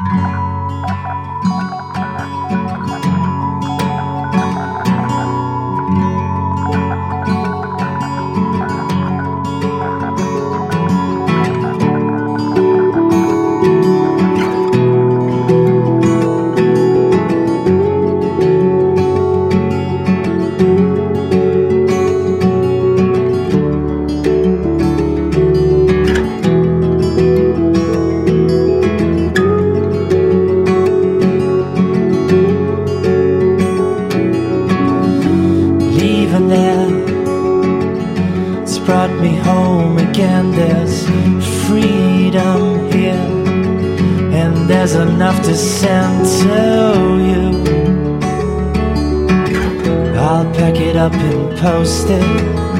Brought me home again. There's freedom here, and there's enough to send to you. I'll pack it up and post it.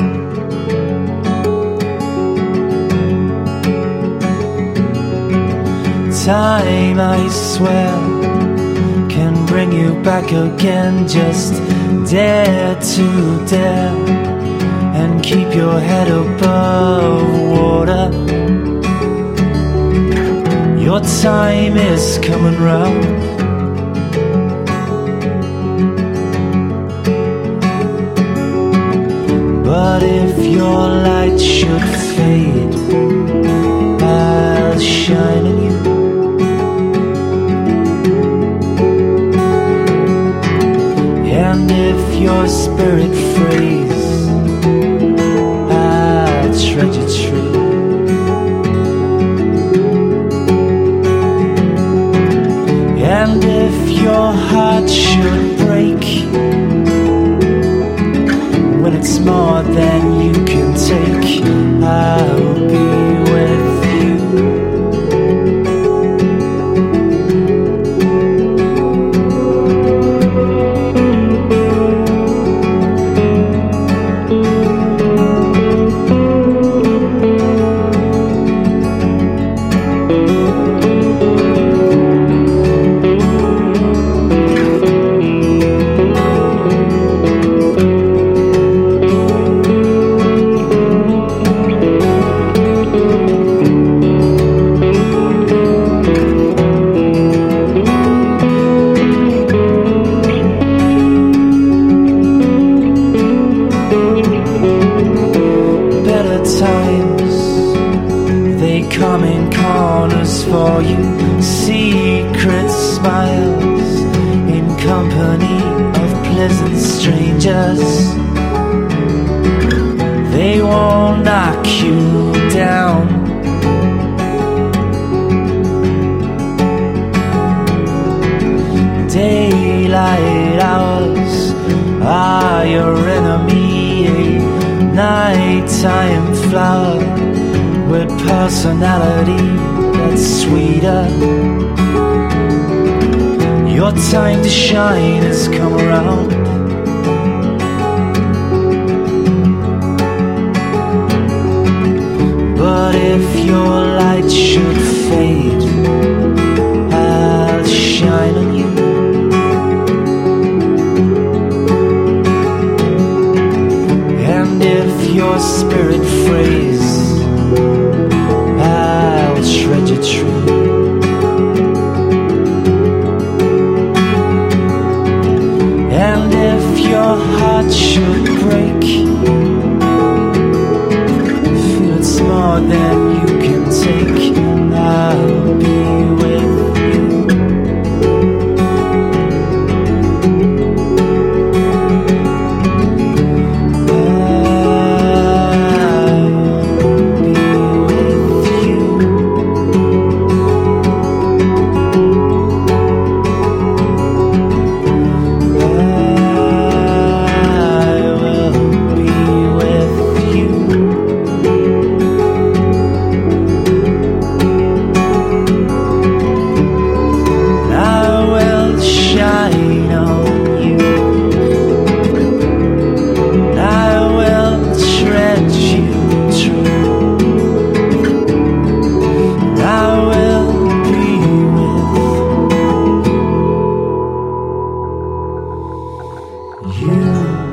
Time, I swear, can bring you back again. Just dare to dare and keep your head above water. Your time is coming round. But if your light should fade, I'll shine on you. And if your spirit frays, treasure tree. And if your heart should break, when it's more than you can take, I'll be with you. Come in corners for you, secret smiles in company of pleasant strangers. They won't knock you down. Daylight hours are your enemy, a nighttime flower with personality that's sweeter. Your time to shine has come around. But if your light should fade, I'll shine on you. And if your spirit frays, I'll treasure true. And if your heart should break, feel it's more than you can take, I'll be with you. You